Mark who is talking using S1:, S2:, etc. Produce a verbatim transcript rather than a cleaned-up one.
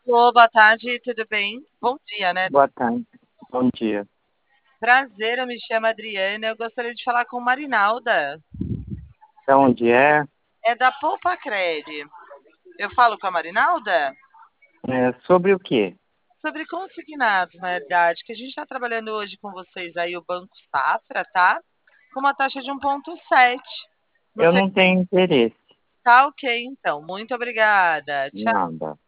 S1: Alô, boa tarde, tudo bem? Bom dia, né?
S2: Boa tarde. Bom dia.
S1: Prazer, eu me chamo Adriana. Eu gostaria de falar com Marinalda.
S2: Da onde é?
S1: É da Poupa Cred. Eu falo com a Marinalda
S2: É sobre o quê?
S1: sobre consignados, na verdade, que a gente está trabalhando hoje com vocês aí, o Banco Safra, tá? Com uma taxa de um vírgula sete. Não
S2: Eu
S1: sei,
S2: não tenho interesse.
S1: tá ok, então. Muito obrigada. Tchau.
S2: Nada.